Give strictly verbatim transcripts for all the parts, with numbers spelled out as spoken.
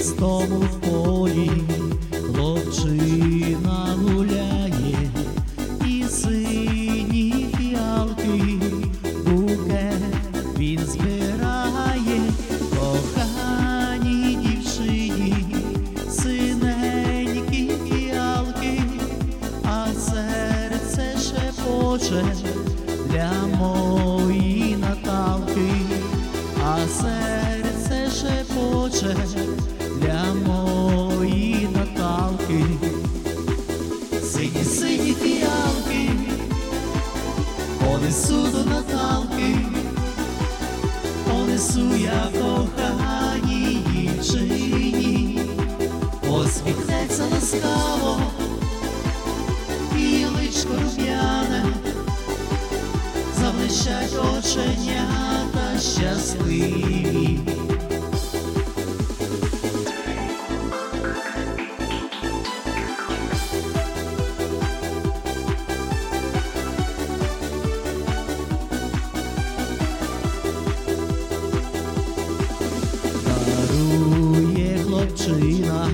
чистому полі хлопчина гуляє, і сині фіалки букет він збирає. Коханій дівчині синенькі фіалки, а серце шепоче для моєї Наталки, а серце шепоче для моєї Наталки. Сині, сині фіалки понесу до Наталки, понесу я коханій дівчині. Посміхнеться ласкаво і личко рум'яне, заблищать оченята щасливі. Дарує хлопчина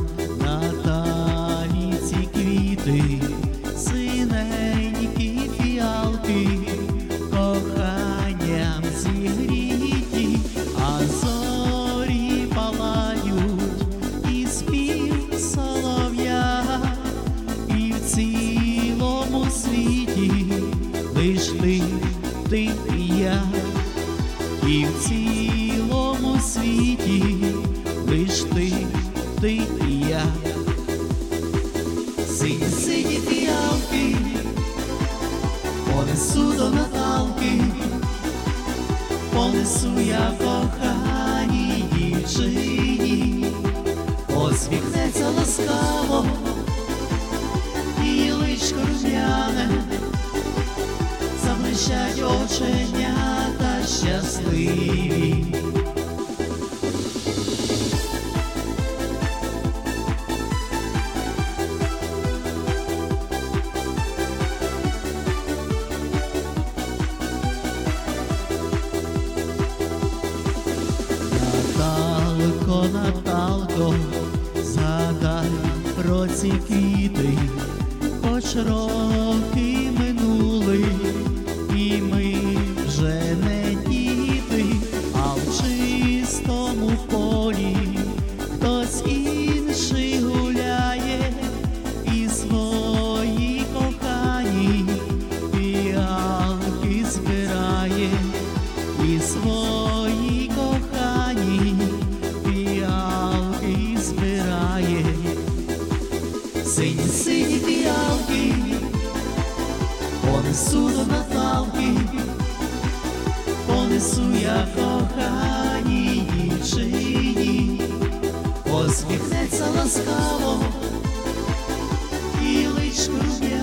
Наталі ці квіти, синенькі фіалки, коханням зігріті, а зорі палають, і спів солов'я, і в цілому світі лиш ти, ти і я, і в цілому світі лиш ти, ти і я. Сині, сині фіалки понесу до Наталки, понесу я коханій дівчині. Посміхнеться ласкаво і личко рум'яне, заблищать оченята щасливі. Наталко, Наталко, згадай про ці квіти, хоч роки минули, і ми вже не діти, а в чистому полі хтось інший гуляє, і свої кохані фіалки збирає, і свої кохані фіалки збирає. Сині, сині фіалки понесу до Наталки, понесу я коханій дівчині. Посміхнеться ласкаво і личко рум'яне,